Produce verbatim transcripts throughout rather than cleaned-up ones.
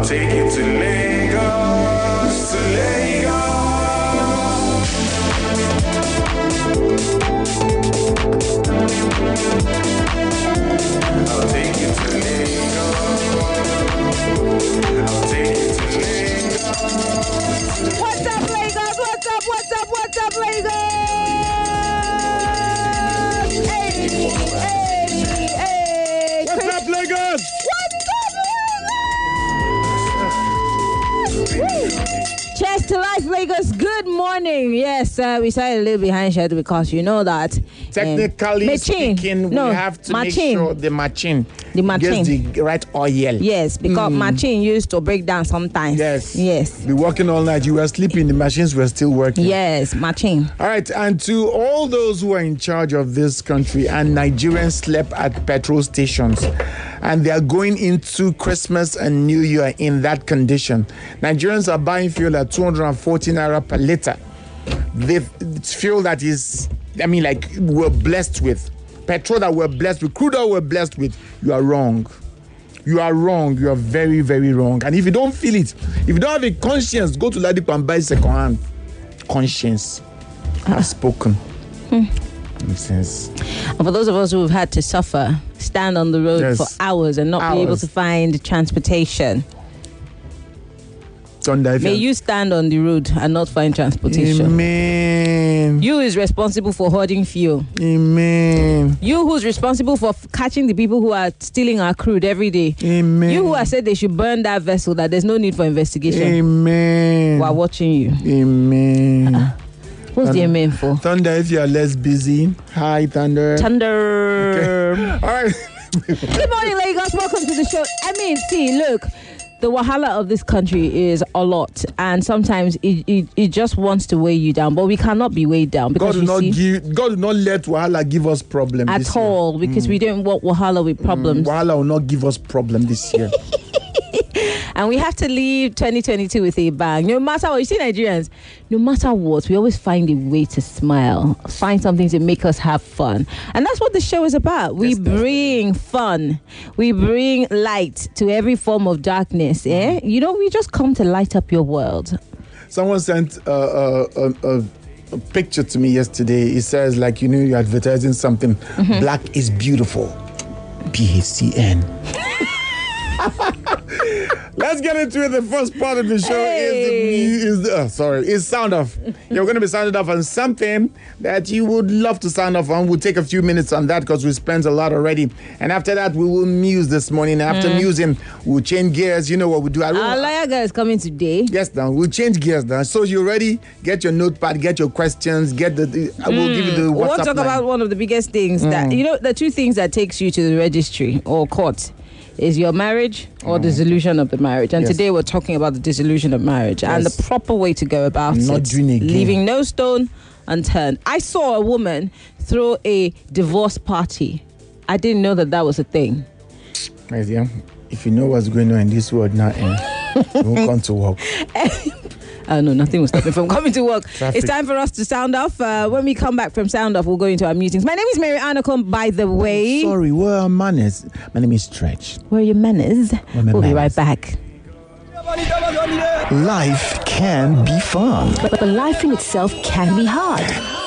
take you to Lagos, to Lagos. I'll take you to Lagos. I'll take you to Lagos. What's up, Lagos? What's up? What's up? What's up, Lagos? Hey, hey, hey. What's up, Lagos? What's up, Lagos? Cheers to life, Lagos. Good morning. Yes, uh, we started a little behind schedule because you know that. Technically um, speaking, no, we have to machine. make sure the machine, The machine. gets the right oil. Yes, because Mm. machine used to break down sometimes. Yes. Yes. Be working all night. You were sleeping. The machines were still working. Yes, machine. All right. And to all those who are in charge of this country, and Nigerians slept at petrol stations, and they are going into Christmas and New Year in that condition. Nigerians are buying fuel at two hundred forty naira per liter. The fuel that is, I mean, like we're blessed with. Petrol that we're blessed with, crude oil we're blessed with. You are wrong. You are wrong. You are very, very wrong. And if you don't feel it, if you don't have a conscience, go to Ladipo and buy second hand. Conscience. I've spoken. Hmm. Nonsense. And for those of us who've had to suffer, stand on the road Yes. for hours and not be able Hours. to find transportation. Thunder, if May you're- you stand on the road and not find transportation. Amen. You is responsible for hoarding fuel. Amen. You who's responsible for f- catching the people who are stealing our crude every day. Amen. You who have said they should burn that vessel, that there's no need for investigation. Amen. We're watching you. Amen. Uh-uh. What's the amen for? Thunder, if you are less busy. Hi, Thunder. Thunder. Okay. All right. Good morning, Lagos. Welcome to the show. I mean, see, look, the wahala of this country is a lot, and sometimes it, it, it just wants to weigh you down, but we cannot be weighed down because God you will not see, give. God will not let Wahala give us problem at this all, year. because we don't want wahala with problems. Mm, Wahala will not give us problem this year. And we have to leave twenty twenty-two with a bang. No matter what, you see Nigerians, no matter what, we always find a way to smile, find something to make us have fun. And that's what the show is about. We Yes, bring fun. We bring light to every form of darkness. Eh? You know, we just come to light up your world. Someone sent uh, uh, uh, uh, a picture to me yesterday. It says, like, you know, you're advertising something. Mm-hmm. Black is beautiful. B A C N. Let's get into it. The first part of the show Hey. is the, is the uh, sorry, is sound off. You're going to be sounded off on something that you would love to sound off on. We'll take a few minutes on that because we spent a lot already. And after that, we will muse this morning. After Mm. musing, we'll change gears. You know what we do. I don't Our lawyer guy is coming today. Yes, now we'll change gears now. So you ready? Get your notepad, get your questions, get the. the I will give you the We want WhatsApp to talk line. about one of the biggest things that, you know, the two things that takes you to the registry or court is your marriage or dissolution of the marriage. And Yes. today we're talking about the dissolution of marriage and Yes. the proper way to go about Not it. doing again. Leaving no stone unturned. I saw a woman throw a divorce party. I didn't know that that was a thing. Right, yeah. If you know what's going on in this world now, eh, you won't come to work. Oh, no, nothing will stop me from coming to work. Traffic. It's time for us to sound off. Uh, when we come back from sound off, we'll go into our meetings. My name is Mary Anacom, by the way. Sorry, where are manners? My name is Stretch. Where are your manners? Where are my We'll be manners? right back. Life can be fun. But, but life in itself can be hard.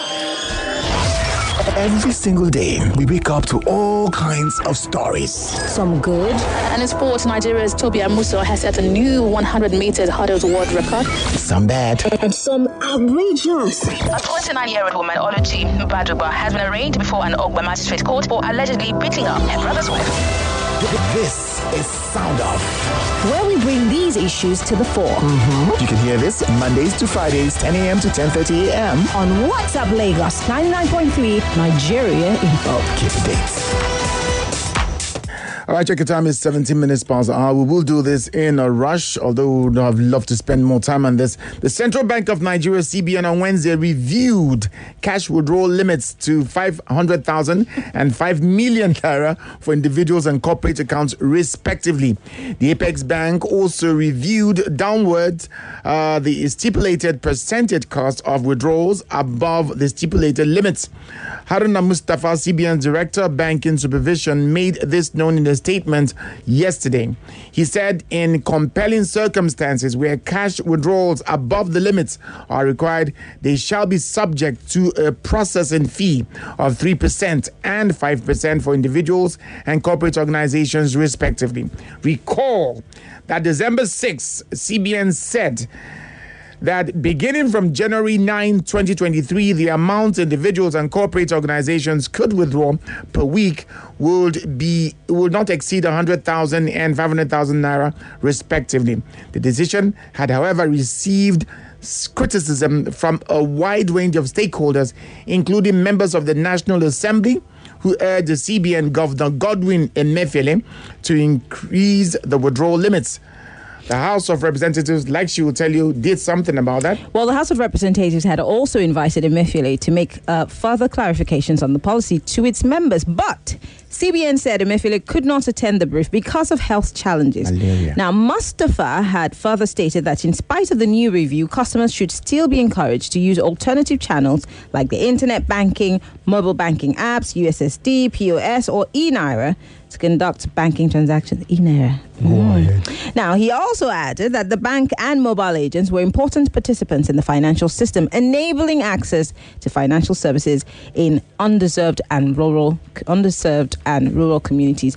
Every single day, we wake up to all kinds of stories. Some good, And in sports, Nigeria's Toby Amuso has set a new one hundred meters hurdles world record. Some bad. and some outrageous. A twenty-nine-year-old woman, Oluchi Baduba, has been arraigned before an Ogba magistrate court for allegedly beating up her brother's wife. This is Sound Off. Where we bring these issues to the fore. You can hear this Mondays to Fridays, ten a.m. to ten thirty a.m. On What's Up Lagos ninety-nine point three, Nigeria Info. Keep the dates. All right, check your time. It's seventeen minutes past the hour. We will do this in a rush, although we would have loved to spend more time on this. The Central Bank of Nigeria, C B N, on Wednesday reviewed cash withdrawal limits to five hundred thousand and five million naira for individuals and corporate accounts, respectively. The Apex Bank also reviewed downward uh, the stipulated percentage cost of withdrawals above the stipulated limits. Haruna Mustafa, C B N Director of Banking Supervision, made this known in a a statement yesterday. He said, in compelling circumstances where cash withdrawals above the limits are required, they shall be subject to a processing fee of three percent and five percent for individuals and corporate organizations, respectively. Recall that December sixth, C B N said that beginning from January ninth, twenty twenty-three, the amount individuals and corporate organizations could withdraw per week would be would not exceed one hundred thousand and five hundred thousand naira, respectively. The decision had, however, received criticism from a wide range of stakeholders, including members of the National Assembly, who urged the C B N Governor Godwin Emefiele to increase the withdrawal limits. The House of Representatives, like she will tell you, did something about that. Well, the House of Representatives had also invited Emefiele to make uh, further clarifications on the policy to its members, but C B N said Emefiele could not attend the brief because of health challenges. Malaria. Now, Mustafa had further stated that in spite of the new review, customers should still be encouraged to use alternative channels like the internet banking, mobile banking apps, U S S D, P O S, or e-Naira to conduct banking transactions. e-Naira. Mm. Now, he also added that the bank and mobile agents were important participants in the financial system, enabling access to financial services in underserved and rural, underserved and rural communities.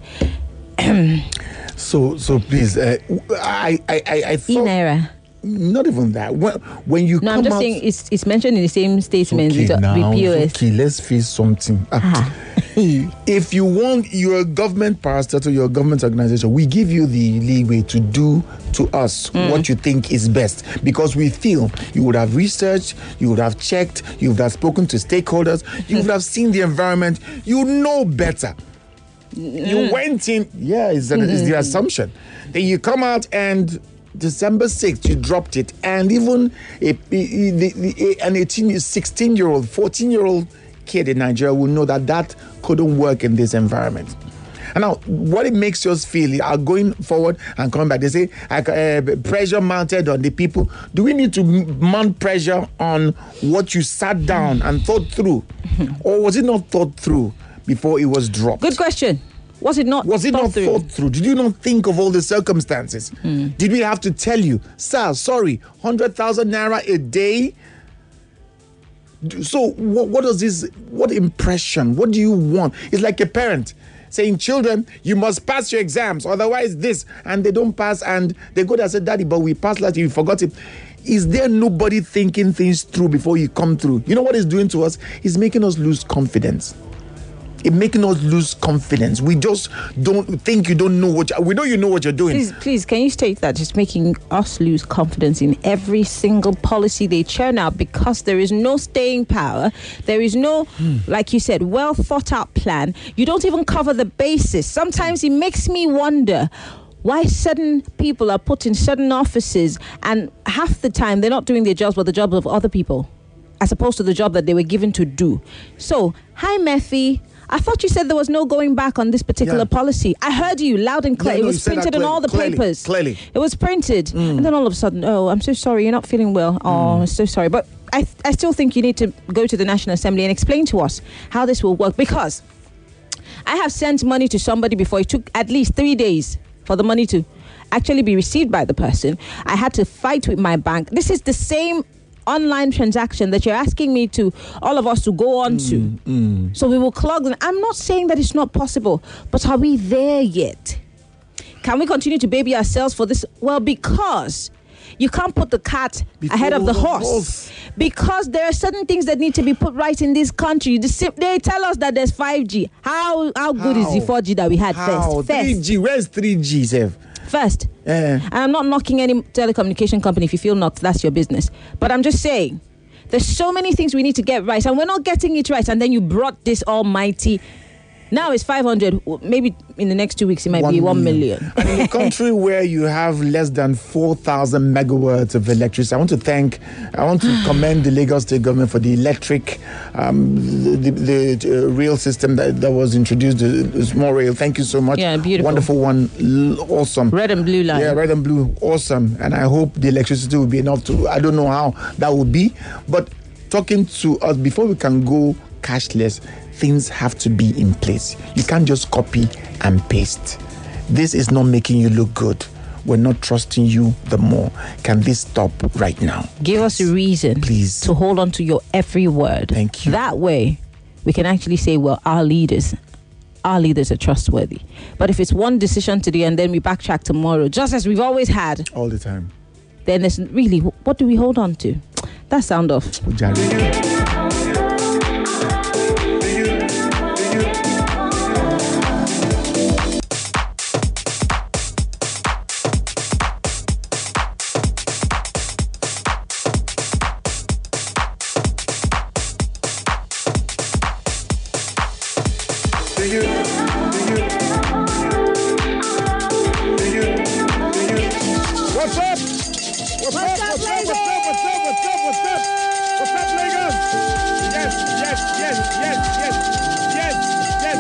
so, so please, uh, I, I, I, I thought. e-Naira. Not even that. When, when you no, come I'm just out, saying it's, it's mentioned in the same statement okay, with, now, with P O S. Okay, let's face something. Ah. If you want your government parastatal, your government organization, we give you the leeway to do to us mm. what you think is best, because we feel you would have researched, you would have checked, you would have spoken to stakeholders, you would have seen the environment, you know better. Mm. You went in, yeah, it's, an, mm. it's the assumption. Then you come out and December sixth, you dropped it, and even a, a, a, an eighteen, sixteen-year-old, fourteen-year-old kid in Nigeria will know that that couldn't work in this environment. And now, what it makes us feel are going forward and coming back. They say uh, pressure mounted on the people. Do we need to mount pressure on what you sat down and thought through, or was it not thought through before it was dropped? Good question. Was it not Was it thought not through? thought through? Did you not think of all the circumstances? Mm. Did we have to tell you, sir, sorry, one hundred thousand naira a day? So what, what does this, what impression, what do you want? It's like a parent saying, children, you must pass your exams, otherwise this, and they don't pass, and they go there and say, Daddy, but we passed last year, you forgot it. Is there nobody thinking things through before you come through? You know what it's doing to us? It's making us lose confidence. It's making us lose confidence. We just don't think you don't know what you, we know you know what you're doing. Please, please, can you state that it's making us lose confidence in every single policy they churn out, because there is no staying power. There is no, hmm. like you said, well thought out plan. You don't even cover the basis. Sometimes it makes me wonder why certain people are put in certain offices, and half the time they're not doing their jobs but the jobs of other people, as opposed to the job that they were given to do. So, hi, Mephi. I thought you said there was no going back on this particular yeah. policy. I heard you loud and clear. Yeah, no, it was printed on all the clearly, papers. Clearly. It was printed. Mm. And then all of a sudden, oh, I'm so sorry, you're not feeling well. Oh, mm. I'm so sorry. But I, th- I still think you need to go to the National Assembly and explain to us how this will work. Because I have sent money to somebody before. It took at least three days for the money to actually be received by the person. I had to fight with my bank. This is the same online transaction that you're asking me to, all of us to go on mm, to. Mm. So we will clog them. I'm not saying that it's not possible, but are we there yet? Can we continue to baby ourselves for this? Well, because you can't put the cat Before ahead of the horse. horse. Because there are certain things that need to be put right in this country. They tell us that there's five G. How how good how? is the four G that we had how? first? three G. Where's three G, Sev? First, yeah. And I'm not knocking any telecommunication company. If you feel knocked, that's your business. But I'm just saying, there's so many things we need to get right, and we're not getting it right. And then you brought this almighty. Now it's five hundred. Maybe in the next two weeks it might one be one million. million. And in a country where you have less than four thousand megawatts of electricity, I want to thank, I want to commend the Lagos State government for the electric, um, the, the, the uh, rail system that, that was introduced, the, the small rail. Thank you so much. Yeah, beautiful. Wonderful one. L- awesome. Red and blue line. Yeah, red and blue. Awesome. And I hope the electricity will be enough to, I don't know how that will be, but talking to us, before we can go cashless, things have to be in place. You can't just copy and paste. this is not making you look good. We're not trusting you the more. Can this stop right now? Give us a reason, please, to hold on to your every word. Thank you. That way, we can actually say, well, our leaders, our leaders are trustworthy. But if it's one decision today and then we backtrack tomorrow, just as we've always had, all the time, then there's really, what do we hold on to? That sound off. What's up? What's up? What's up? What's up? What's up? What's up? What's up? What's up, Lagos? Yes, yes, yes, yes, yes, yes,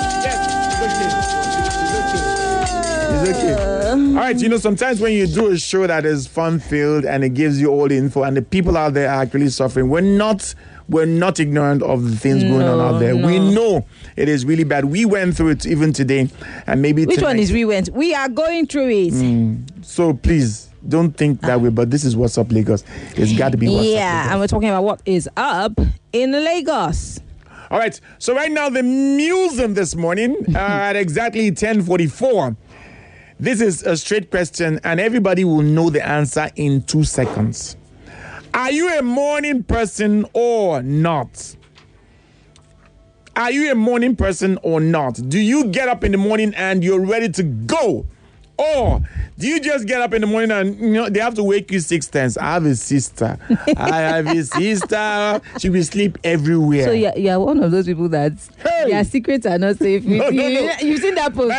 yes, yes. It's okay. It's okay. It's okay. All right, you know, sometimes when you do a show that is fun-filled and it gives you all the info and the people out there are actually suffering, we're not... We're not ignorant of the things going No, on out there. no. We know it is really bad. We went through it even today, and maybe Which tonight. one is we went? We are going through it. Mm. So please don't think that way. But this is What's Up Lagos. It's got to be What's Up Yeah, Lagos. and we're talking about what is up in Lagos. All right. So right now the museum this morning uh, at exactly ten forty-four. This is a straight question, and everybody will know the answer in two seconds. Are you a morning person or not? Are you a morning person or not? Do you get up in the morning and you're ready to go? Or do you just get up in the morning and you know they have to wake you six times? I have a sister. I have a sister. She will sleep everywhere. So you're, you're one of those people that Hey! their secrets are not safe. No, you, no, no. You've seen that post, My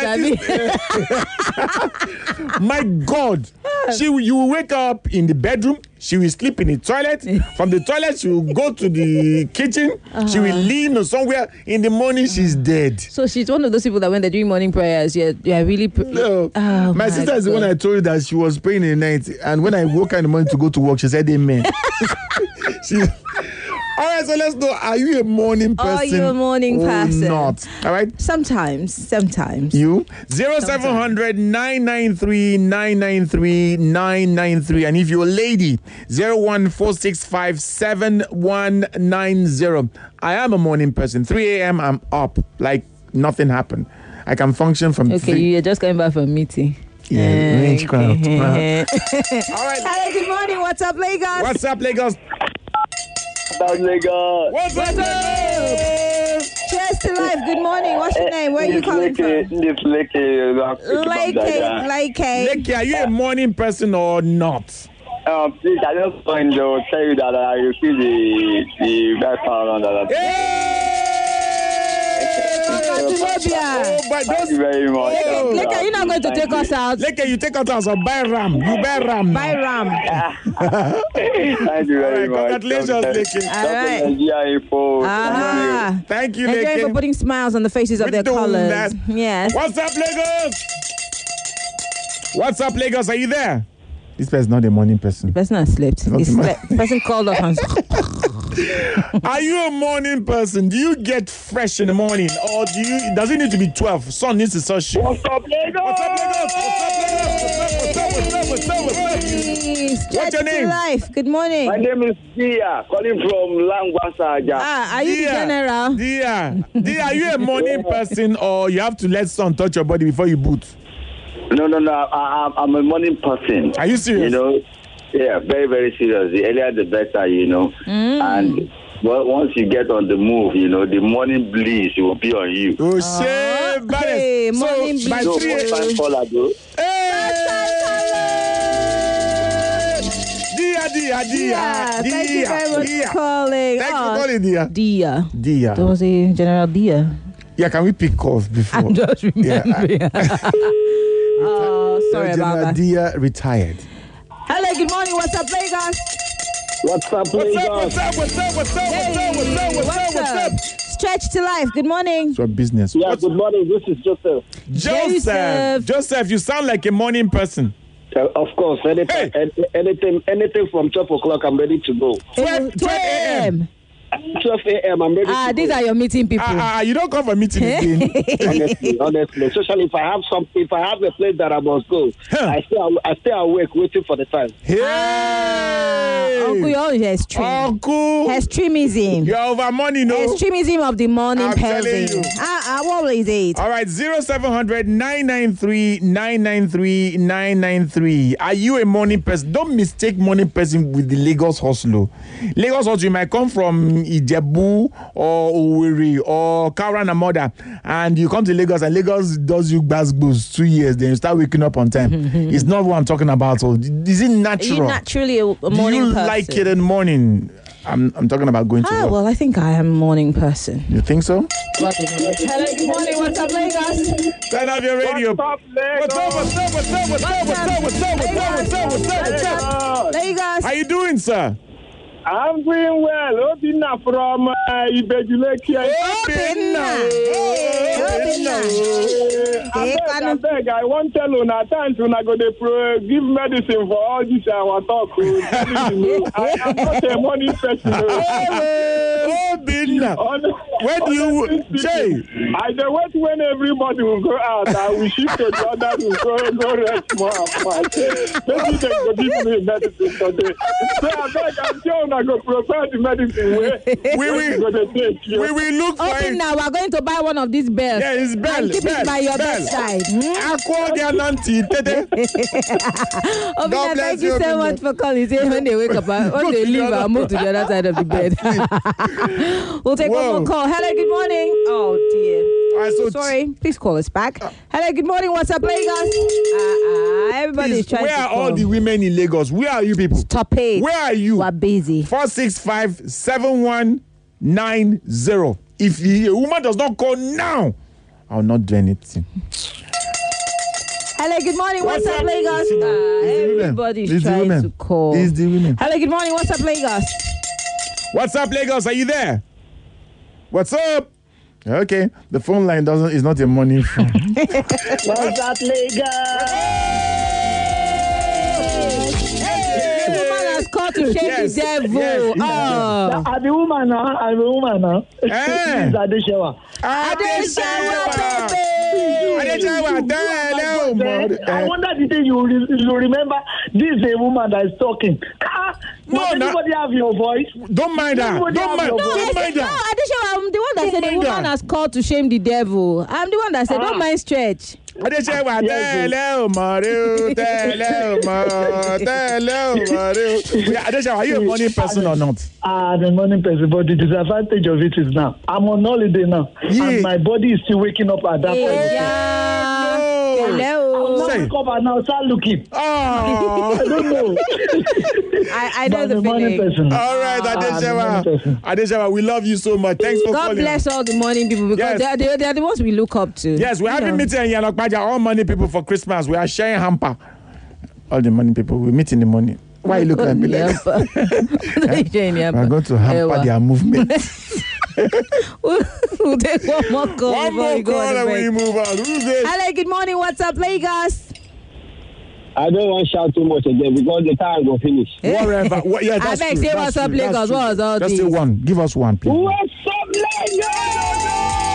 have you? My God. She will, you will wake up in the bedroom. She will sleep in the toilet. From the toilet, she will go to the kitchen. Uh-huh. She will lean somewhere. In the morning, she's dead. So she's one of those people that when they're doing morning prayers, you're, you're really... Pr- No. Oh, my, my sister is the one I told you that she was praying in the night. And when I woke her in the morning to go to work, she said, amen. she, all right, so let's know. Are you a morning person? Are you a morning or person? not? All right. Sometimes. Sometimes. You? zero seven hundred nine nine three nine nine three nine nine three. And if you're a lady, zero one four six five seven one nine zero. I am a morning person. three a.m. I'm up. Like nothing happened. I can function from Okay, three. you're just coming back from a meeting. Yeah, range craft. All right. Hello, good morning. What's up, Lagos? What's up, Lagos? What's up, Lagos? What's up, Lagos? Cheers to life. Good morning. What's your name? Where are you calling from? This Lake, Lake, Lake. Leke, are you a morning person or not? Um, please, I just want to tell you that I received the the best around that. Oh, but Thank you very much. Oh. Leke, you're not going to take us out. Leke, you take out us or buy ram. You buy ram. Buy ram. Thank you very All right, much. congratulations, Leke. All right. Nigeria info. Ah. Thank you, Nigerians for Leke. putting smiles on the faces of We their doing colors. that. Yes. What's up, Lagos? What's up, Lagos? Are you there? This person's not a morning person. The person has slept. Not He the man. slept. The person called up and Are you a morning person? Do you get fresh in the morning, or do you? Does it need to be twelve? Sun needs to touch you. What's up, Lagos? What's up, Lagos? What's up, Lagos? What's up? What's up? What's up? What's up? What's up? Please, What's your stretch to name? life. Good morning. My name is Dia, calling from Langwasaja. Ah, are you the general? Dia, Dia, are you a morning person, or you have to let sun touch your body before you boot? No, no, no. I, I'm a morning person. Are you serious? You know, yeah, very, very serious. The earlier, the better. You know, Mm. and well, once you get on the move, you know, the morning bliss will be on you. Oh, shit, okay, so morning by So, three, what time call I do? hey, Dia, Dia, Dia, Yeah, thank you very much Dia. for calling. Thanks Oh, for calling, Dia. Dia. Dia. There was a General Dia. Yeah, can we pick calls before? I'm just Yeah. remembering. Oh, sorry General about that. Dia retired. Hello, good morning. What's up, Lagos? What's up, What's up? Lagos? What's up? What's up? What's up? What's up? What's up? What's up? What's up? Stretch to life. Good morning. It's your business. Yeah, What's good morning. This is Joseph. Joseph? Joseph. Joseph, you sound like a morning person. Uh, of course, anytime, Hey. an- anything, anything from twelve o'clock, I'm ready to go. twelve twelve a.m. twelve a.m. I'm ready. Ah, to these go. are your meeting people. Ah, ah, you don't come for meeting again. honestly, honestly, especially if I have some, if I have a place that I must go, Huh. I stay, I stay awake waiting for the time. Hey, Ah, Uncle, you're always extreme. Uncle, Extremism. you're over money, no? Extremism of the morning I'm telling person. you. Ah, ah, what is it? All right, zero seven hundred nine nine three nine nine three nine nine three. Are you a morning person? Don't mistake morning person with the Lagos hustle. Lagos hustle, you might come from Ijebu or Owerri or Karanamada, and you come to Lagos and Lagos does you gbas two years, then you start waking up on time. It's not what I'm talking about. So, is it Are natural? you naturally a, a Do morning you person? like it in the morning? I'm, I'm talking about going to Ah, work. well, I think I am a morning person. You think so? Hello, good morning. What's up, Lagos? Turn off your radio. What's up, Lagos? What's up? What's up? What's up? What's up? What's up? What's up? What's up? What's up? What's up? What's up? Lagos. How you doing, sir? I'm doing well. Obinna from uh, Ibejuleki. Obinna. Hey, Obinna. I beg, I beg, I won't tell you now. Times when I go to pro, give medicine for all this our talk. oh. I am not a money person. oh. Obinna. Where do you say? I dey wait when everybody will go out. I will shift to the other to go go rest more and more. Maybe they go give me medicine today. So I beg, I'm sure I go prepare the medicine. Where We will- go to take you. We will look for Open it. now. We're going to buy one of these bells. Yeah, it's bell. And keep bell, it by your bell. bedside. Hmm? Aqua Galanti, tete. Obinna, God bless thank you you, so Obinna. much for calling. Say when they wake up, uh, when they leave, I'll move to the other side of the bed. We'll take Whoa. one more call. Hello, good morning. Oh, dear. All right, so Sorry, please call us back. Hello, good morning. What's up, Lagos? Uh, uh, everybody's please, trying where to are call. all the women in Lagos? Where are you people? Stop it. Where are you? We're busy. four six five seven one nine zero. If a woman does not call now, I'll not do anything. Hello, good morning. What's, What's up, up? Lagos? It's the Uh, women. everybody's It's the trying women. to call. It's the women. Hello, good morning. What's up, Lagos? What's up, Lagos? Are you there? What's up? Okay, the phone line doesn't is not a money phone. What's up, Lagos? The woman has called to shame Yes, the devil. yes, yes. Oh. I'm a woman now. I'm a woman now. Eh. This is Adeshewa. Adeshewa, Adeshewa, hello, mother. I wonder the thing you re- you remember. This is a woman that is talking. Ah, No, does no. anybody have your voice? Don't mind her. Nobody Don't have mind. your Don't voice. mind No, her. Adeshewa, I'm the one that Don't said the mind woman her. has called to shame the devil. I'm the one that said, Ah. don't mind stretch. Adeshewa, hello, Mario. Hello, Mario. Hello, Mario. Adeshewa, are you a money person or not? Ah, the morning person, but the disadvantage of it is now I'm on holiday now, Yeah. and my body is still waking up at that point. Yeah. No. Hello. Now Say. wake up and now start looking. Oh. I don't know. I, I know But the I'm a morning feeling. person. All right, Ah, the Adeshewa. morning person. Adeshewa, we love you so much. Thanks for God calling. bless all the morning people because Yes. they, are, they, are- they are the ones we look up to. Yes, we're You having know. meeting in Yanokpaja, all money people for Christmas. We are sharing hamper. All the money people, we meet in the morning. Why you look at me like that? We're going to hamper their movement. we'll, we'll take one more call. One before more we go call on the and we break. move on. Who's this? Hello, good morning. What's up, Lagos? I don't want to shout too much again because the time will finish. Whatever. What, yeah, that's I beg, true. say That's what's up, true. That's Lagos. true. What was all Just this? say one. Give us one, please. What's up, Lagos?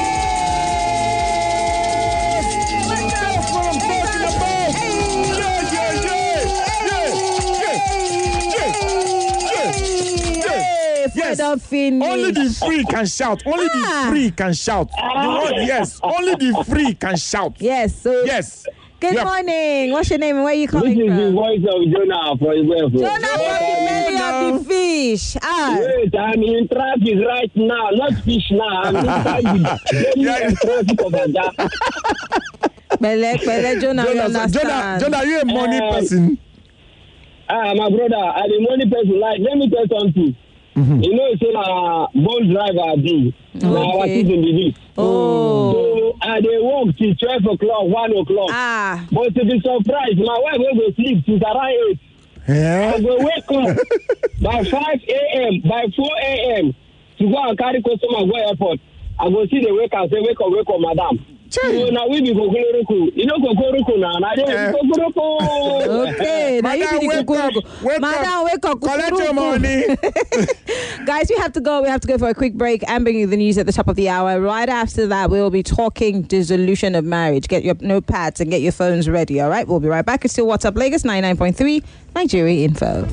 Yes. Don't finish. Only the free can shout. Only Ah. the free can shout. The word yes. Only the free can shout. Yes. So Yes. good Yeah. morning. What's your name and where are you This calling is the from? voice of Jonah from Ibefu. Jonah from the belly of the fish. Ah. Wait, I'm in traffic right now, not fish now. I'm inside the Yeah. belly of traffic of Aja. Bele, bele, Jonah, we Jonah, understand. Jonah, Jonah, are you a money Uh, person? Ah, my brother, I'm the money person. Like, let me tell something. Mm-hmm. You know, it's a uh, boat driver, B. Now, what Okay. is in the list? Oh. So, I they work till twelve o'clock, one o'clock. Ah. But to be surprised, my wife will go sleep till around eight. Yeah. I go wake up by five a.m., by four a.m. to go and carry customer go airport. I go see the wake and say, wake up, wake up, madam. So now we be Kokoroko. You know Kokoroko now. Now they Eh. Kokoroko. Okay, now you Madam, be the wake kukuruku. up, wake Madam, up. wake up. Collect your kukuruku. money. Guys, we have to go. We have to go for a quick break and bring you the news at the top of the hour. Right after that, we will be talking dissolution of marriage. Get your notepads and get your phones ready, all right? We'll be right back. It's still What's Up Lagos ninety-nine point three Nigeria Info.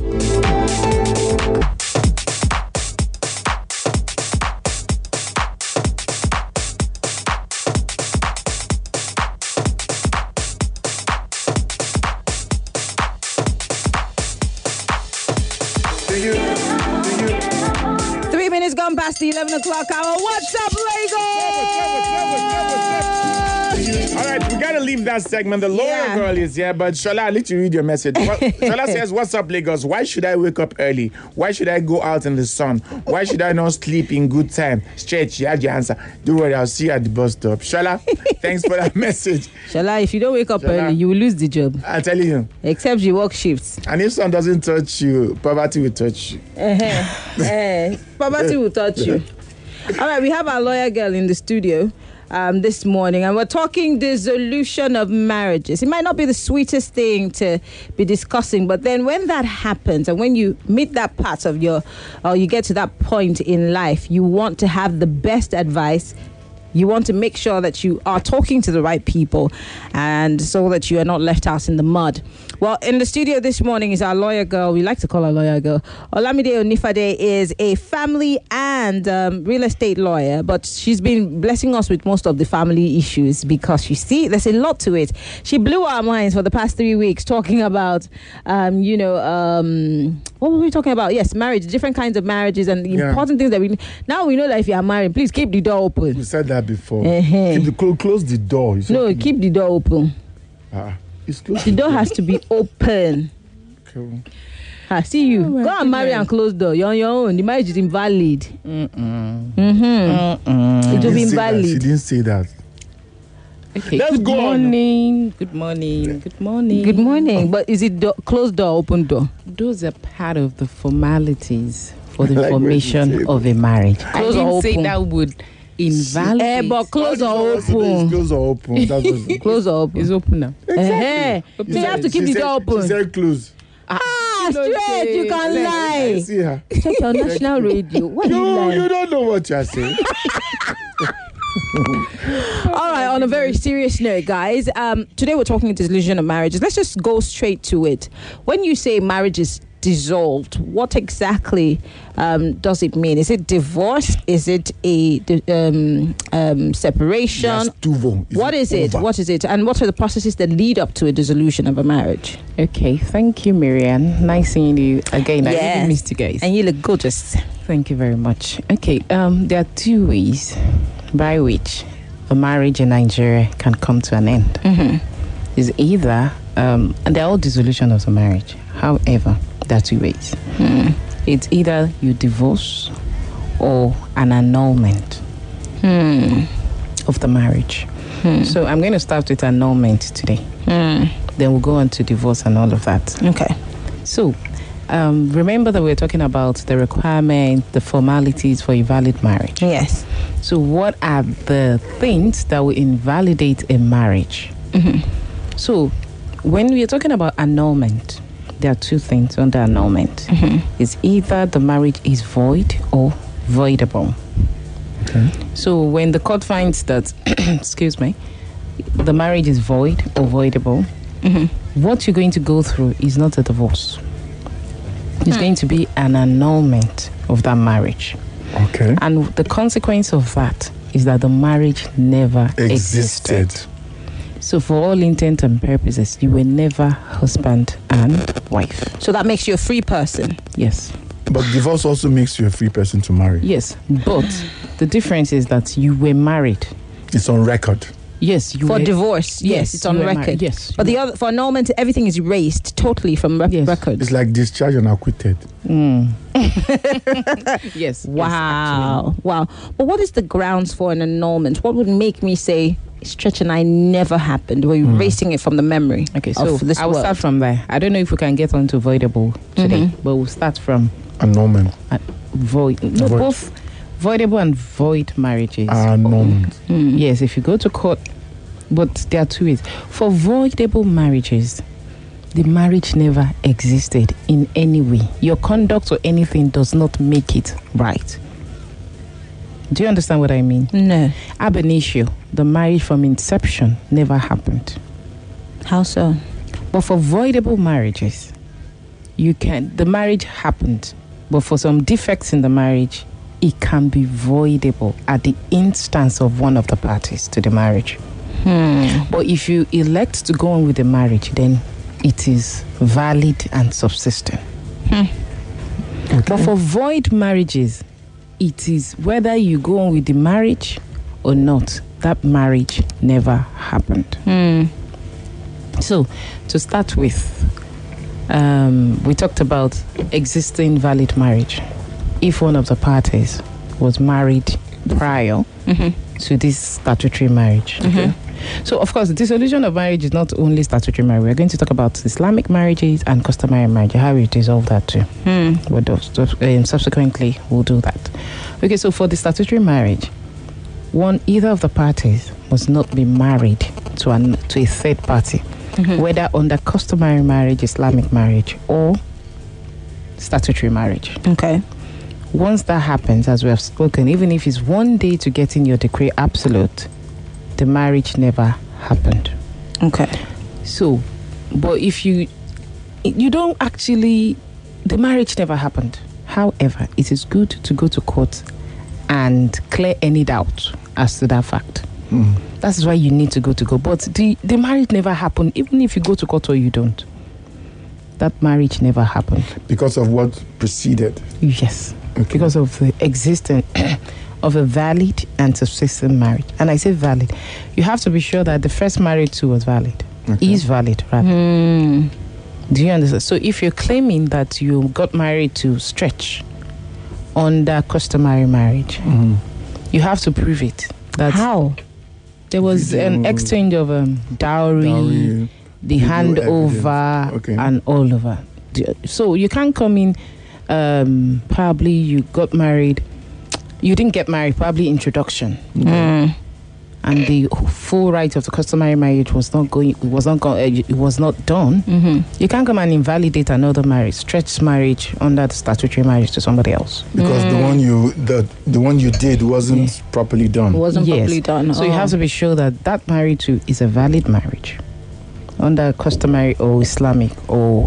Do you, do you, Three minutes gone past the eleven o'clock hour. What's Up Lagos? All right, we gotta leave that segment. The lawyer Yeah. girl is here, but Shola, I'll let you read your message. What- Shola says, "What's up, Lagos? Why should I wake up early? Why should I go out in the sun? Why should I not sleep in good time? Stretch, you have your answer. Don't worry, I'll see you at the bus stop." Shola, thanks for that message. Shala, if you don't wake up Shala. early, you will lose the job. I'm telling you. Except you work shifts. And if sun doesn't touch you, poverty will touch you. Eh, poverty will touch you. All right, we have our lawyer girl in the studio um, this morning, and we're talking dissolution of marriages. It might not be the sweetest thing to be discussing, but then when that happens, and when you meet that part of your, or you get to that point in life, you want to have the best advice. You want to make sure that you are talking to the right people, and so that you are not left out in the mud. Well, in the studio this morning is our lawyer girl. We like to call her lawyer girl. Olamide Onifade is a family and um, real estate lawyer, but she's been blessing us with most of the family issues because you see, there's a lot to it. She blew our minds for the past three weeks talking about, um, you know, um, what were we talking about? Yes, marriage, different kinds of marriages, and the Yeah. important things that we now we know that if you are married, please keep the door open. You said that before. Uh-huh. Keep the, clo- close the door. You said- No, keep the door open. Ah, it's close. The door has to be open. Cool. I see you. Go and marry and close door. You're on your own. The marriage is invalid. Mm-hmm. It will be She didn't say that. She invalid. didn't say that. Okay. Let's good go on. morning. Good morning. Good morning. Good morning. But is it do- closed door, open door? Those are part of the formalities for the Like what you formation said. of a marriage. Close I or didn't say open? that would invalidate. Eh, but close All or this one open? is Close or open. That's what Close or open? It's open now. Eh, So you have to keep She the said- door open. She said close. Ah, You don't straight. say- You can I lie. see her. Check your national radio. What you You, you lying? don't know what you're saying. All right, on a very serious note, guys, um, today we're talking dissolution of marriages. Let's just go straight to it. When you say marriage is dissolved, what exactly um, does it mean? Is it divorce? Is it a di- um, um, separation? Yes, tuvo. What is it? over? What is it? And what are the processes that lead up to a dissolution of a marriage? Okay. Thank you, Miriam. Nice seeing you again. I Yes. really missed you guys. And you look gorgeous. Thank you very much. Okay. Um, there are two ways by which a marriage in Nigeria can come to an end. Mm-hmm. Is either um, and they're all dissolution of the marriage. However, there are two ways. Mm. It's either you divorce or an annulment Hmm. of the marriage. Hmm. So I'm going to start with annulment today. Hmm. Then we'll go on to divorce and all of that. Okay. So um, remember that we're talking about the requirement, the formalities for a valid marriage. Yes. So what are the things that will invalidate a marriage? Mm-hmm. So when we are talking about annulment, there are two things under annulment. Mm-hmm. It's either the marriage is void or voidable. Okay. So when the court finds that, excuse me, the marriage is void or voidable, Mm-hmm. what you're going to go through is not a divorce. It's Hmm. going to be an annulment of that marriage. Okay. And the consequence of that is that the marriage never existed. Existed. So for all intent and purposes, you were never husband and wife. So that makes you a free person. Yes. But divorce also makes you a free person to marry. Yes. But the difference is that you were married. It's on record. Yes. You For were, divorce, yes, it's you on were record. married. Yes. But the other, for annulment, everything is erased totally from re- Yes. record. It's like discharge and acquitted. Mm. yes. Wow, wow. But what is the grounds for an annulment? What would make me say stretch and I never happened? We're erasing it from the memory. Okay, so of this I will world. start from there. I don't know if we can get on to voidable today, Mhm. but we'll start from Annulment. uh, void. No, Void. both voidable and void marriages. Annulment. Mm. Yes, if you go to court but there are two ways. For voidable marriages, the marriage never existed in any way. Your conduct or anything does not make it right. Do you understand what I mean? No. Ab initio, the marriage from inception never happened. How so? But for voidable marriages, you can the marriage happened, but for some defects in the marriage, it can be voidable at the instance of one of the parties to the marriage. Hmm. But if you elect to go on with the marriage, then it is valid and subsistent. Hmm. Okay. But for void marriages, it is whether you go on with the marriage or not, that marriage never happened. Hmm. So, to start with, um, we talked about existing valid marriage. If one of the parties was married prior mm-hmm. to this statutory marriage. Mm-hmm. Okay? So, of course, the dissolution of marriage is not only statutory marriage. We're going to talk about Islamic marriages and customary marriage, how we dissolve that too. Hmm. But um, subsequently, we'll do that. Okay, so for the statutory marriage, one, either of the parties must not be married to, an, to a third party, mm-hmm. whether under customary marriage, Islamic marriage, or statutory marriage. Okay. Once that happens, as we have spoken, even if it's one day to get in your decree absolute, the marriage never happened. Okay. So, but if you, you don't actually, the marriage never happened. However, it is good to go to court and clear any doubt as to that fact. Mm. That's why you need to go to court. But the, the marriage never happened, even if you go to court or you don't. That marriage never happened. Because of what preceded? Yes. Okay. Because of the existence of a valid and subsistent marriage. And I say valid. You have to be sure that the first marriage too was valid. Okay. Is valid, rather. Mm. Do you understand? So if you're claiming that you got married to Stretch under customary marriage, mm-hmm. you have to prove it. That How? There was Video, an exchange of um, dowry, dowry the handover, okay. and all over. So you can't come in, um, probably you got married, you didn't get married, probably introduction. Mm. And the full right of the customary marriage was not going, it was not, go, it was not done. Mm-hmm. You can't come and invalidate another marriage, stretch marriage under the statutory marriage to somebody else. Because Mm. the one you the the one you did wasn't Yeah. properly done. It wasn't Yes. properly done. So you Oh. have to be sure that that marriage too is a valid marriage under customary or Islamic or.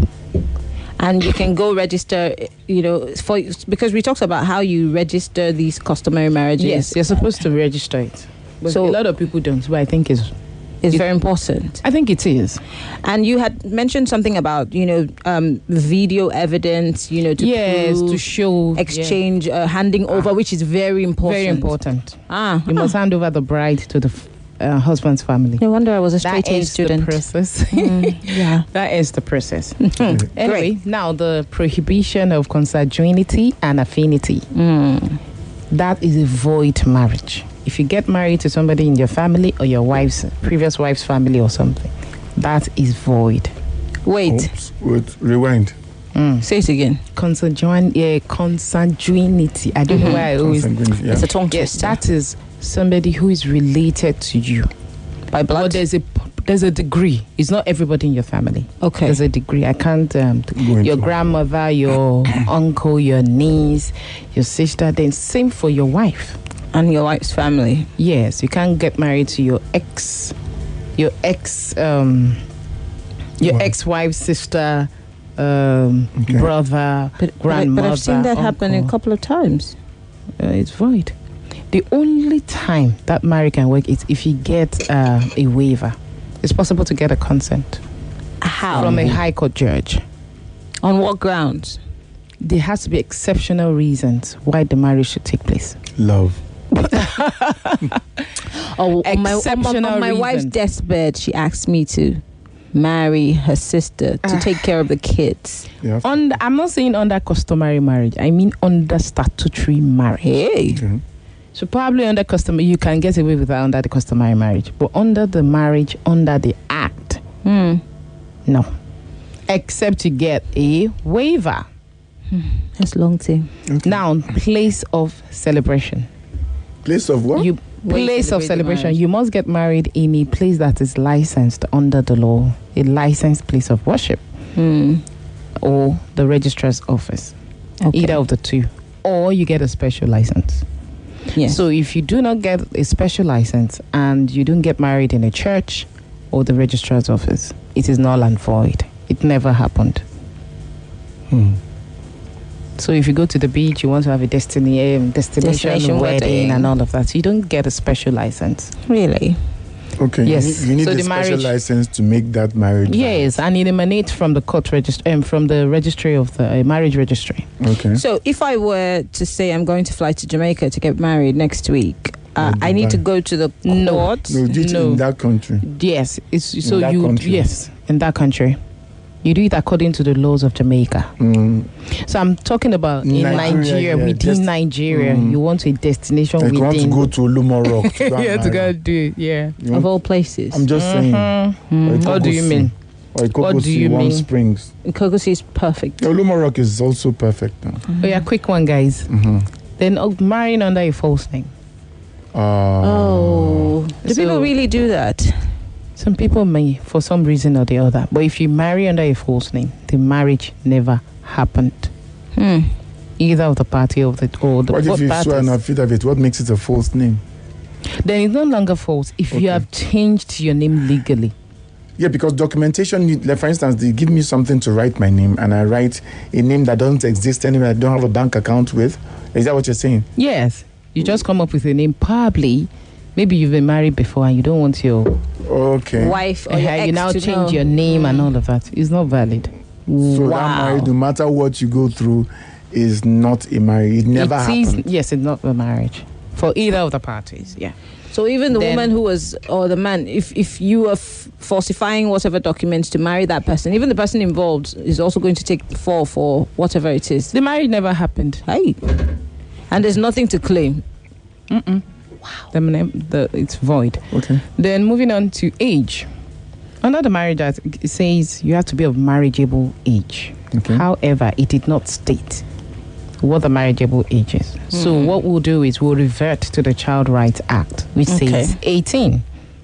And you can go register, you know, for because we talked about how you register these customary marriages. Yes, you're supposed to register it. But So- a lot of people don't, but I think it's It's it- very important. I think it is. And you had mentioned something about, you know, um, video evidence, you know, to yes, prove, to show exchange, uh, handing over, which is very yeah, important. very important. Ah, You must hand over the bride to the f- uh, husband's family. no wonder I was a That straight A is student. the process. Mm, yeah. That is the process. Anyway, now the prohibition of consanguinity and affinity. Mm. That is a void marriage. If you get married to somebody in your family or your wife's previous wife's family or something, that is void. Wait, Oops, wait, rewind. Mm. say it again. Consanguine, yeah, consanguinity. I don't know why I always. Consanguinity, yeah. It's a tongue Yes, twister. that is somebody who is related to you By But blood. there's a there's a degree. It's not everybody in your family. Okay. There's a degree. I can't. Um, Go your into- grandmother, your uncle, your niece, your sister. Then same for your wife. And your wife's family. Yes, you can't get married to your ex, your ex, um, your Wow. ex-wife's sister, um, Okay. brother, But, but, I- grandmother. but I've seen that happen a uncle. couple of times. Uh, it's void. The only time that marriage can work is if you get uh, a waiver. It's possible to get a consent How? from a high court judge. On what grounds? There has to be exceptional reasons why the marriage should take place. Love. Oh, on my, on my, Exceptional on my wife's reasons. deathbed, she asked me to marry her sister to take care of the kids. Yeah. Under, I'm not saying under customary marriage. I mean under statutory marriage. Hey. Okay. So probably under customary, you can get away with that under the customary marriage. But under the marriage, under the act, Hmm. no. Except you get a waiver. That's long thing. Now, place of celebration. Place of what? You Where you place of celebrate the celebration. marriage. You must get married in a place that is licensed under the law, a licensed place of worship, Hmm. or the registrar's office. Okay. Either of the two, or you get a special license. Yes. So if you do not get a special license and you don't get married in a church or the registrar's office, it is null and void. It never happened. Hmm. So if you go to the beach, you want to have a destiny, um, destination, Destination wedding, wedding. and all of that, you don't get a special license. Really? Okay. Yes. You need, you need So a the special marriage- license to make that marriage. Yes, and it emanates from the court register, um, from the registry of the uh, marriage registry. Okay. So if I were to say I'm going to fly to Jamaica to get married next week, uh, Yeah, I need to Dubai. go to the No. court. No, do it No. in that country. Yes, it's so that you country. yes in that country, you do it according to the laws of Jamaica. Mm. So I'm talking about in Nigeria, Nigeria, yeah, within just- Nigeria, Mm. you want a destination Like you want to within. go to Olumo Rock. To go and yeah, to go marry. and do it. Yeah. You Of want- all places. I'm just saying. Mhm. Or What do you Ikogosi. mean? Or What do you Ikogosi, Warm mean? Springs. Kogosi is perfect. Yeah, Olumo Rock is also perfect now. Oh yeah, quick one, guys. Mm-hmm. Then uh, marrying under a false name. Uh, Oh. Do So- people really do that? Some people may, for some reason or the other. But if you marry under a false name, the marriage never happened. Hmm. Either of the party of the or the What both if you swear parties. an affidavit? What makes it a false name? Then it's no longer false if Okay. you have changed your name legally. Yeah, because documentation, need- like for instance, they give me something to write my name, and I write a name that doesn't exist anywhere, I don't have a bank account with. Is that what you're saying? Yes. You just come up with a name. Probably, maybe you've been married before and you don't want your Okay. Wife or uh, your you ex now to change know. your name and all of that. It's not valid. So that wow. marriage, no matter what you go through, is not a marriage. It never It is- happened. yes, it's not a marriage for either of the parties. Yeah. So even the Then- woman who was, or the man, if if you are f- falsifying whatever documents to marry that person, even the person involved is also going to take the fall for whatever it is. The marriage never happened. Hey, and there's nothing to claim. Mm-mm. Wow. The, name- the, it's void. Okay. Then moving on to age. Under the Marriage Act, it says you have to be of marriageable age. Okay. However, it did not state what the marriageable age is. So what we'll do is we'll revert to the Child Rights Act, which Okay. says eighteen.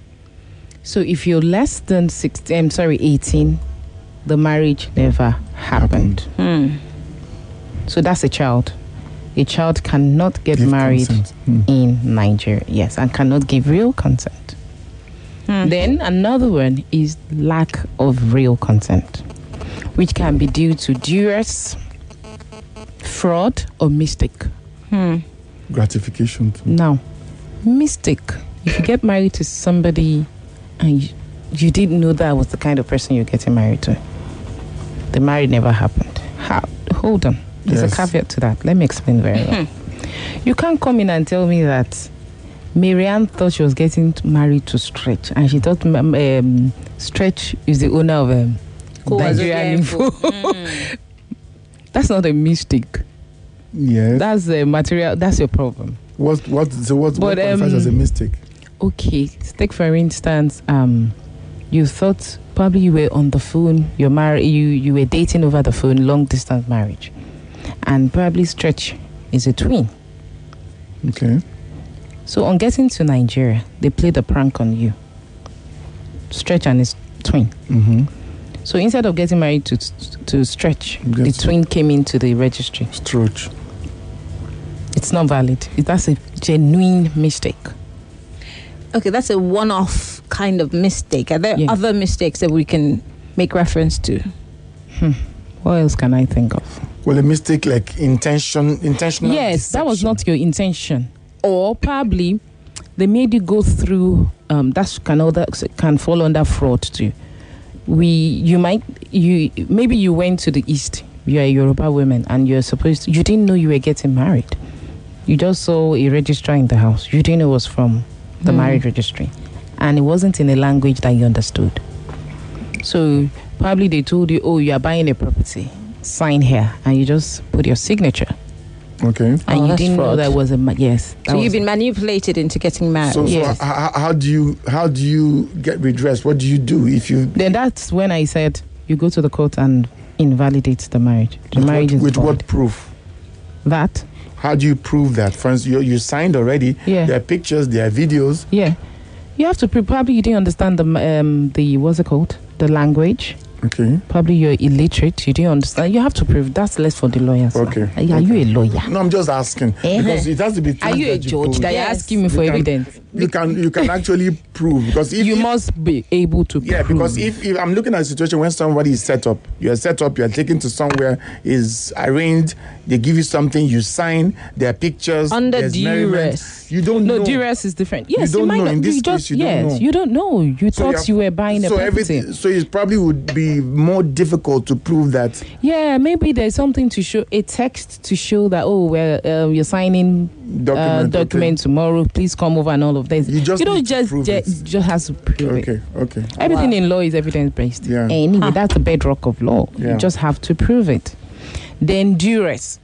So if you're less than sixteen, I'm sorry, eighteen, the marriage never happened. Hmm. So that's a child. A child cannot get Give married consent. Hmm. in Nigeria, yes, and cannot give real consent. Then another one is lack of real consent, which can be due to duress, fraud, or mistake. Hmm. Gratification. Too. Now, mistake. If you get married to somebody and you, you didn't know that was the kind of person you're getting married to, the marriage never happened. How? Hold on. There's Yes. a caveat to that. Let me explain very well. You can't come in and tell me that Marianne thought she was getting married to Stretch, and she thought um, um, Stretch is the owner of um, Cool, Nigerian Azogea Info. Mm. That's not a mistake. Yes. That's a material. That's your problem. What? What? So what? What But, qualifies um, as a mistake? Okay, take for instance, um, you thought probably you were on the phone. You're married. You you were dating over the phone, long distance marriage, and probably Stretch is a twin. Okay. So on getting to Nigeria, they played a prank on you. Stretch and his twin. Mm-hmm. So instead of getting married to to Stretch, the Yes. twin came into the registry. Stretch. It's not valid. It- That's a genuine mistake. Okay, that's a one-off kind of mistake. Are there Yeah. other mistakes that we can make reference to? What else can I think of? Well, a mistake like intention, intentional. Yes, that was deception. not your intention. Or probably they made you go through um that can all that can fall under fraud too. We you might you maybe you went to the east, you're a Yoruba woman and you're supposed to, you didn't know you were getting married. You just saw a registrar in the house. You didn't know it was from the Mm. marriage registry. And it wasn't in a language that you understood. So probably they told you, oh, you are buying a property, sign here, and you just put your signature. Okay. And Oh, you that's didn't know fraud. that was a ma- yes. that So was- you've been manipulated into getting married. So, so Yes. h- h- how do you how do you get redressed? What do you do if you Then that's when I said you go to the court and invalidate the marriage. The with marriage what, is with void. what proof? That How do you prove that? For instance, you, you signed already. Yeah. There are pictures, there are videos. Yeah. You have to prove, probably you didn't understand the, um, the what's it called? The language. Okay. Probably you're illiterate. You didn't understand. You have to prove. That's less for the lawyers. Okay. Are, are okay. you a lawyer? No, I'm just asking. Eh? Because it has to be. Are you a judge prove. that you're Yes. asking me for You can- evidence? You can you can actually prove because if You if- must be able to Yeah, prove. because if, if I'm looking at a situation when somebody is set up, you are set up, you are taken to somewhere, is arranged, they give you something, you sign, there are pictures, Under there's duress. merriment. You don't No, know. duress is different. Yes, don't might know. not. In this you case, just, you don't yes, know. you don't know. You So thought have- you were buying a so property. everything, so it probably would be more difficult to prove that. Yeah, maybe there's something to show, a text to show that, oh, well, um, you're signing Document, uh, okay. document tomorrow. Please come over and all of this. You just don't need to just prove ju- it. just has to prove it. Okay, okay. Everything in law is evidence based. Yeah. Anyway, that's the bedrock of law. Yeah. You just have to prove it. Then duress.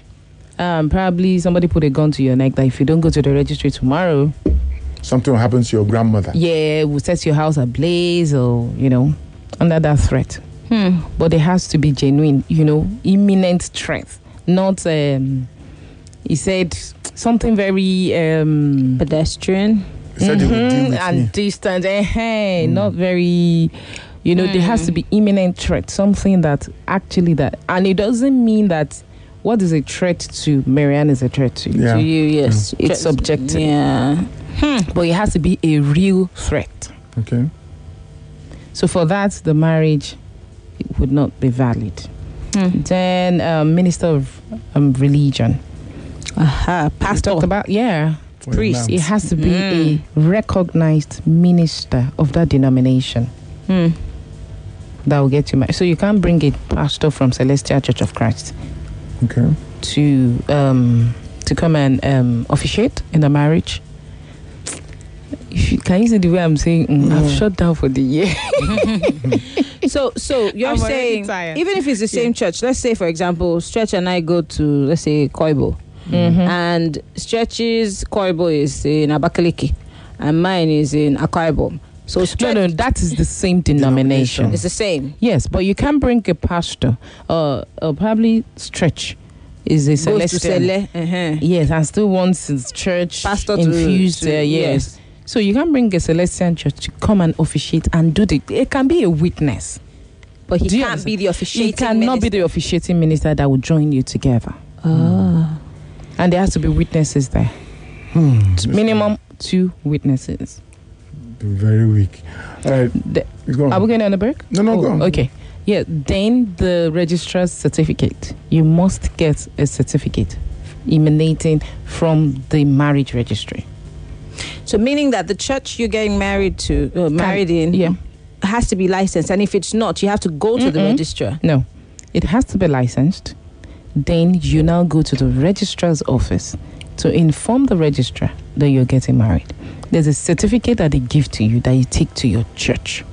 um, probably somebody put a gun to your neck that if you don't go to the registry tomorrow, Something will happen to your grandmother. yeah, we'll set your house ablaze, or you know, under that threat. Hmm. But it has to be genuine, you know, imminent threat, not. Um, he said something very um, Pedestrian. He said he would deal mhm, with and me. distant, eh, hey, not very. You know, there has to be imminent threat, something that actually that, and it doesn't mean that. What is a threat to Marianne is a threat to you. Yeah. To you, yes. It's Tre- subjective. Yeah. But it has to be a real threat. Okay. So for that, the marriage it would not be valid. Hmm. Then um, Minister of um, Religion. Aha. We Pastor. talked about, yeah. For Priest. imams. It has to be Mm. a recognized minister of that denomination Hmm. that will get you married. So you can't bring a pastor from Celestial Church of Christ Okay. to um, to come and um, officiate in the marriage. If you, can you see the way I'm saying? Mm, I've shut down for the year. So, so you're I'm already saying, tired. even if it's the same church, let's say, for example, Stretch and I go to, let's say, Koibo, Mhm. and Stretch's Koibo is in Abakaliki, and mine is in Akwa Ibom. So No, Stretch no, that is the same denomination. is the same. Yes, but you can bring a pastor, uh, uh probably Stretch is a Goes to celestial. Sele. Uh-huh. Yes, and still wants his church Pastor to- infused. to- uh, yes. yes. So you can bring a Celestial church to come and officiate and do the. It can be a witness. But he Do you can't understand? be the officiating He cannot minister. be the officiating minister that will join you together. Ah. And there has to be witnesses there. Hmm. Minimum two witnesses. Very weak. All right. The- Go on. Are we going on a break? No, no, Oh, go on. Okay. Yeah, then the registrar's certificate. You must get a certificate emanating from the marriage registry. So meaning that the church you're getting married to, uh, married in, Yeah. has to be licensed, and if it's not, you have to go to the Mm-mm. registrar. No, it has to be licensed. Then you now go to the registrar's office to inform the registrar that you're getting married. There's a certificate that they give to you that you take to your church.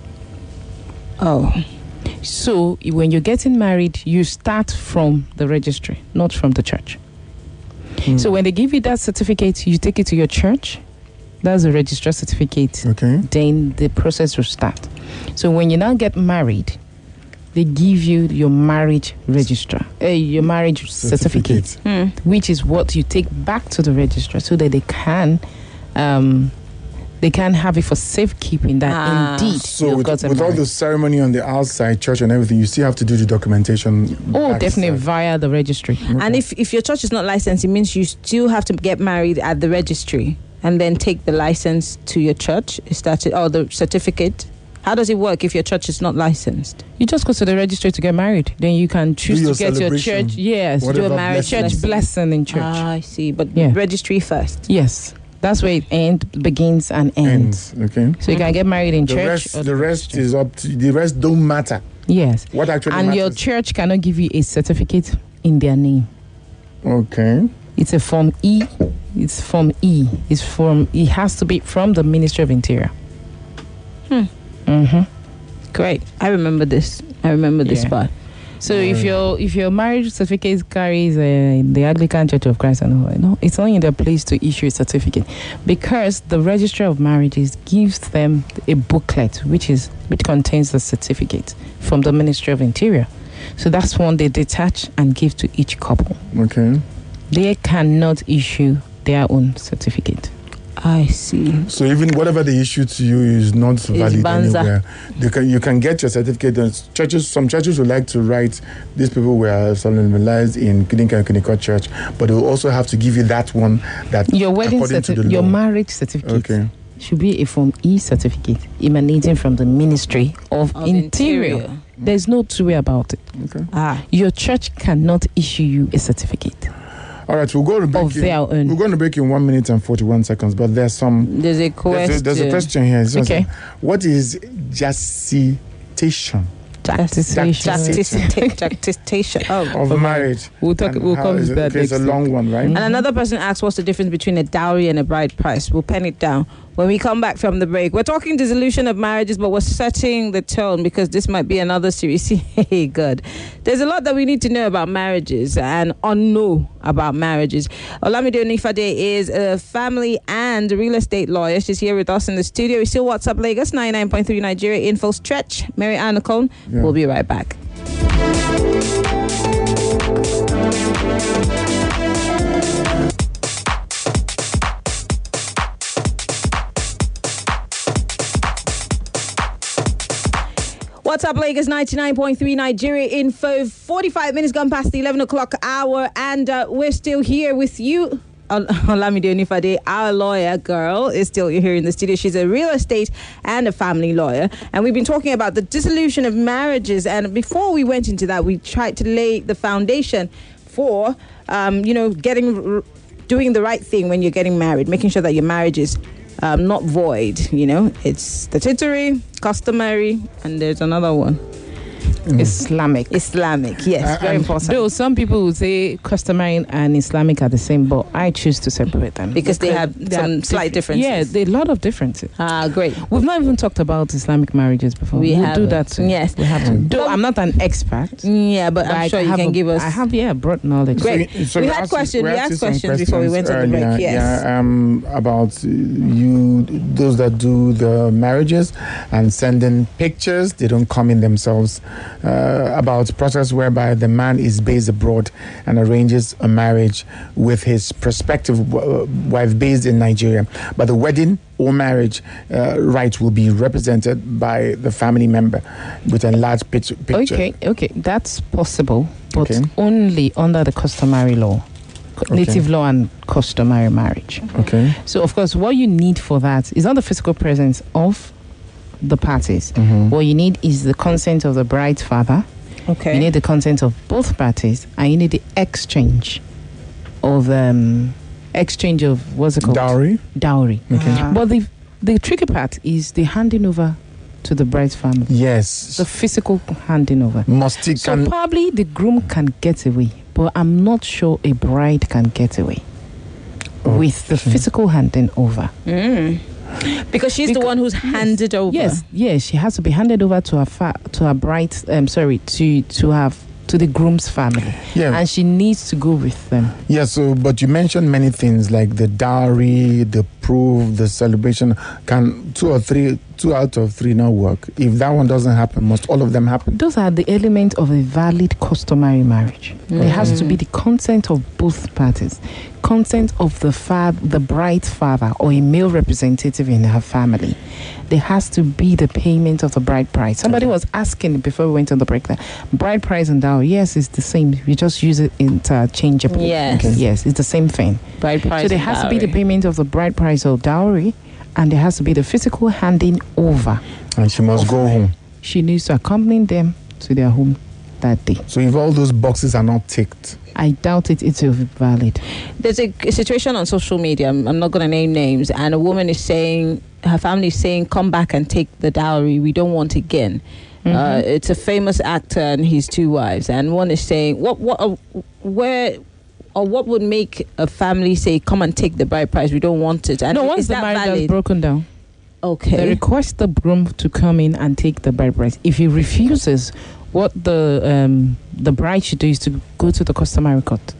Oh. So when you're getting married, you start from the registry, not from the church. So when they give you that certificate, you take it to your church. That's a registrar certificate. Okay. Then the process will start. So when you now get married, they give you your marriage registrar, uh, your marriage certificate, Certificate. Hmm. which is what you take back to the registrar so that they can, um, they can have it for safekeeping. That Ah. indeed So you've with, gotten with all married. the ceremony on the outside, church and everything, you still have to do the documentation. Oh, backside. definitely via the registry. And if, if your church is not licensed, it means you still have to get married at the registry and then take the license to your church. Is that it? Or the certificate? How does it work if your church is not licensed? You just go to the registry to get married. Then you can choose your to get your celebration. church. Yes, Whatever do a marriage blessing. church blessing in church. Ah, I see. But Yeah. registry first. Yes, that's where it end begins and ends. Ends. Okay. So you can get married in The church. rest, or the rest is up. To, the rest don't matter. yes, What actually and your matters? church cannot give you a certificate in their name. Okay. It's a form E. It's form E. It's from. It has to be from the Ministry of Interior. Hmm. Mm-hmm. Great. I remember this. I remember this Yeah. part. So if your if your marriage certificate carries uh, the Anglican Church of Christ and all that, no, it's only in their place to issue a certificate, because the Registrar of Marriages gives them a booklet which is which contains the certificate from the Ministry of Interior. So that's one they detach and give to each couple. Okay. They cannot issue their own certificate. I see. So even whatever they issue to you is not valid banza. anywhere. They can, you can get your certificate. And churches, some churches would like to write, these people were solemnized in Kininka and Kinikot Church, but they will also have to give you that one that Your wedding according to the certificate, your law. marriage certificate. Okay. Should be a Form E certificate emanating from the Ministry of, Of Interior. Interior. There's no two way about it. Okay. Ah. Your church cannot issue you a certificate. All right, we'll go to break. Of in, their own. We're going to break in one minute and forty-one seconds, but there's some. There's a There's question. a, there's a question here. It's just- Okay. What is jacitation Jactisation. Jactistation. Oh. of marriage? We'll talk. And We'll how come is to it- that okay, it's a next long week. one, right? And another person asked, what's the difference between a dowry and a bride price? We'll pen it down when we come back from the break. We're talking dissolution of marriages, but we're setting the tone because this might be another series. Hey, good. There's a lot that we need to know about marriages and unknow about marriages. Olamide Onifade is a family and real estate lawyer. She's here with us in the studio. We still WhatsApp Lagos, ninety-nine point three Nigeria Info Stretch. Mary Ann Nicole. Yeah. We'll be right back. What's up, Lagos? ninety-nine point three Nigeria Info. forty-five minutes gone past the eleven o'clock hour, and uh, we're still here with you. Ol- Olamide Onifade, our lawyer girl, is still here in the studio. She's a real estate and a family lawyer. And we've been talking about the dissolution of marriages. And before we went into that, we tried to lay the foundation for, um, you know, getting, doing the right thing when you're getting married, making sure that your marriage is um, not void. You know, it's statutory, customary, and there's another one. Islamic. Islamic, yes, Uh, very and important. Though some people would say customary and Islamic are the same, but I choose to separate them Because they have they some are slight different- differences. Yeah, there are a lot of differences. Ah, great. We've not even talked about Islamic marriages before. We we'll have do it. that soon. Yes. we have to. Though But- I'm not an expert, Yeah, but but I'm I sure you have can a- give us. I have yeah broad knowledge. Great. So- so We we had asked- questions- we asked asked you some questions before we went on the break, earlier, yes. Yeah, um, about uh, you, those that do the marriages and sending pictures, they don't come in themselves. Uh, about process whereby the man is based abroad and arranges a marriage with his prospective w- wife based in Nigeria, but the wedding or marriage uh, right will be represented by the family member with a large picture. picture. Okay, okay, that's possible, but Okay. only under the customary law, Okay. native law and customary marriage. Okay. So, of course, what you need for that is not the physical presence of the parties. Mhm. What you need is the consent of the bride's father. Okay. You need the consent of both parties, and you need the exchange of um, exchange of what's it called? Dowry. Dowry. Okay. Ah. But the the tricky part is the handing over to the bride's family. Yes. The physical handing over. Must he So can probably the groom can get away, but I'm not sure a bride can get away with the Okay. physical handing over. Mm. Because she's the Becau- one who's handed over. Yes, yes, she has to be handed over to her fa- to her bride. Um, sorry, to to have to the groom's family, Yeah. and she needs to go with them. Yeah, so but you mentioned many things like the dowry, the proof, the celebration. Can two or three, two out of three not work? If that one doesn't happen, must all of them happen? Those are the elements of a valid customary marriage. There has to be the consent of both parties, consent of the fa- the bride's father or a male representative in her family. There has to be the payment of the bride price. Somebody was asking before we went on the break that bride price and dowry, yes, it's the same. We just use it interchangeably. Yes. Okay. Yes, it's the same thing. Bride price. So there and has to be the dowry. payment of the bride price or dowry, and there has to be the physical handing over. And she must go home. She needs to accompany them to their home that day. So if all those boxes are not ticked, I doubt it it will be valid. There's a, a situation on social media. I'm, I'm not going to name names, and a woman is saying, her family is saying, "Come back and take the dowry. We don't want again." Uh, it's a famous actor and his two wives, and one is saying, "What? What? Uh, where?" Or what would make a family say, "Come and take the bride price. We don't want it." And No, once is the that marriage valid? has broken down, they Okay. request the groom to come in and take the bride price. If he refuses, what the um, the bride should do is to go to the customary court.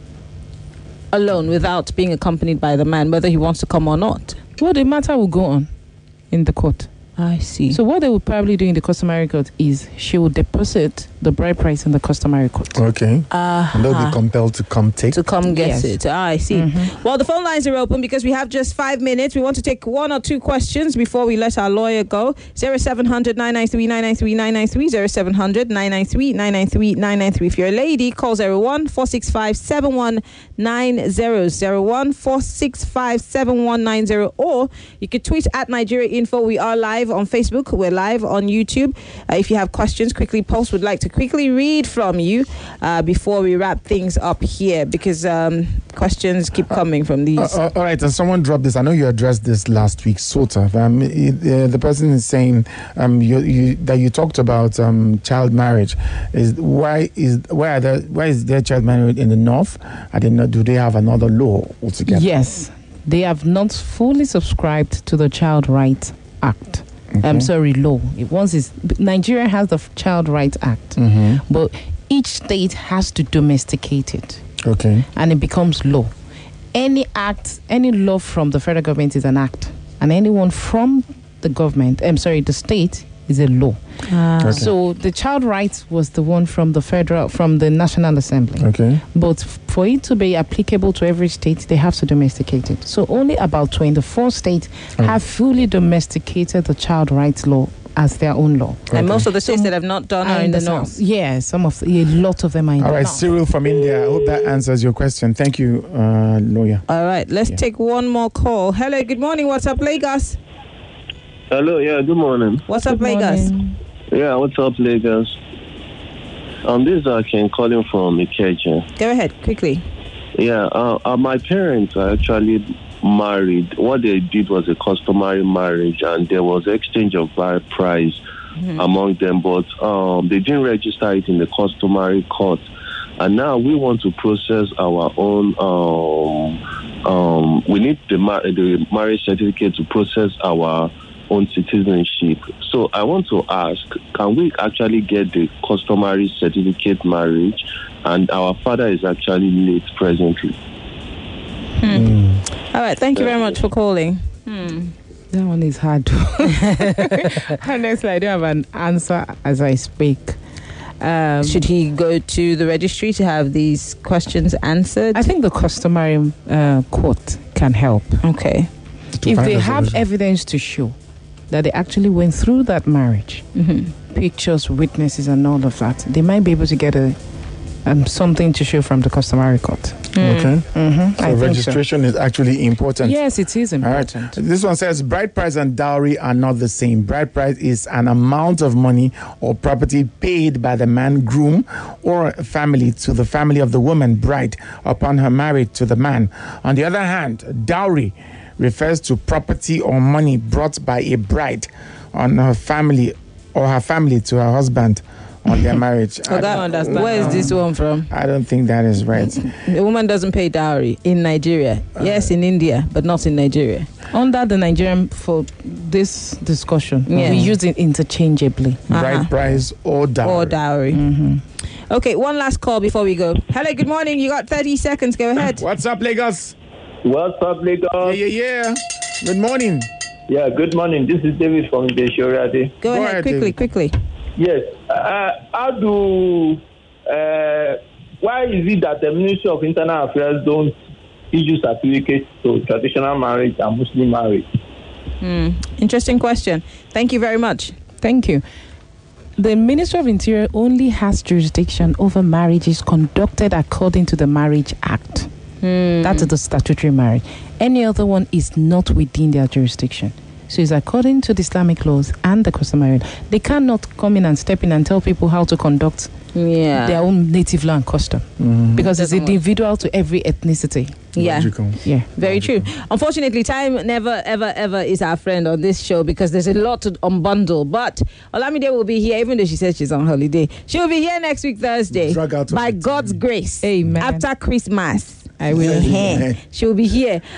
Alone, without being accompanied by the man, whether he wants to come or not. Well, the matter will go on in the court. I see. So what they will probably do in the customary court is she will deposit the bride price in the customary court. Okay. Uh, And they'll be compelled to come take. to come get Yes. it. Ah, I see. Mhm. Well, the phone lines are open because we have just five minutes. We want to take one or two questions before we let our lawyer go. zero seven hundred nine nine three nine nine three nine nine three zero seven hundred nine nine three nine nine three nine nine three. If you're a lady, call zero one four six five seven one nine zero zero one four six five seven one nine zero, or you could tweet at Nigeria Info. We are live on Facebook. We're live on YouTube. Uh, if you have questions, quickly post. We'd like to quickly read from you uh, before we wrap things up here, because um, questions keep coming from these. Uh, uh, all right, and someone dropped this. I know you addressed this last week, sort of. Um, it, uh, the person is saying um, you, you, that you talked about um, child marriage. Is why is why are there, why is there child marriage in the north? I did not. Do they have another law altogether? Yes, they have not fully subscribed to the Child Rights Act. Okay. I'm sorry, law. It once is Nigeria has the F- Child Rights Act, Mm-hmm. but each state has to domesticate it, Okay. and it becomes law. Any act, any law from the federal government is an act, and anyone from the government, I'm sorry, the state is a law. Ah. Okay. So the child rights was the one from the federal, from the National Assembly. Okay. But f- for it to be applicable to every state, they have to domesticate it. So only about twenty-four states Oh. have fully domesticated the child rights law as their own law. And most of the states that have not done are in the south. north. Yeah, some of the, a lot of them are in All the right, north. Cyril from India. I hope that answers your question. Thank you, uh, lawyer. All right, let's Yeah. take one more call. Hello, good morning. What's up, Lagos? Hello, yeah, good morning. What's up, Good Lagos? morning. Yeah, what's up, Lagos? Um, this is Akin calling from Ikeja. Go ahead, quickly. Yeah, uh, uh, my parents are actually married. What they did was a customary marriage, and there was exchange of bride price Mm-hmm. among them, but um, they didn't register it in the customary court. And now we want to process our own. Um, um, we need the, mar- the marriage certificate to process our own citizenship. So I want to ask: can we actually get the customary certificate marriage? And our father is actually late presently. All right, thank you very much for calling. Hmm. That one is hard. Honestly, I don't have an answer as I speak. Um, Should he go to the registry to have these questions answered? I think the customary uh, court can help. Okay. To If find they a have solution. evidence to show that they actually went through that marriage, Mm-hmm. pictures, witnesses, and all of that, they might be able to get a um, something to show from the customary court. Okay. Mm-hmm. So I think registration is actually important. so. Yes, it is All right. important. This one says bride price and dowry are not the same. Bride price is an amount of money or property paid by the man, groom, or family to the family of the woman, bride, upon her marriage to the man. On the other hand, dowry refers to property or money brought by a bride on her family or her family to her husband on their marriage. Oh, I that, don't understand. Where is know. this one from? I don't think that is right. A woman doesn't pay dowry in Nigeria. Yes, in India, but not in Nigeria. Under the Nigerian, for this discussion, Yeah. we use it interchangeably. Bride Uh-huh. price or dowry. Or dowry. Mm-hmm. Okay, one last call before we go. Hello, good morning. You got thirty seconds. Go ahead. What's up, Lagos? What's up, Lagos? Yeah, yeah, yeah. Good morning. Yeah, good morning. This is David from Deshorade. Go, Go ahead, ahead, quickly, David. quickly. Yes. Uh, how do, uh, why is it that the Ministry of Internal Affairs don't issue certificates to traditional marriage and Muslim marriage? Hmm. Interesting question. Thank you very much. Thank you. The Ministry of Interior only has jurisdiction over marriages conducted according to the Marriage Act. Hmm. That is the statutory marriage. Any other one is not within their jurisdiction. So it's according to the Islamic laws and the customary law. They cannot come in and step in and tell people how to conduct Yeah. their own native law and custom. Mhm. Because it's Doesn't work. individual to every ethnicity. Yeah. Logical. Yeah. Very true. Unfortunately, time never, ever, ever is our friend on this show because there's a lot to unbundle. But Olamide will be here, even though she says she's on holiday. She will be here next week, Thursday. Drag out of by the God's grace. Amen. After Christmas. I will. Eh-heh. She will be here.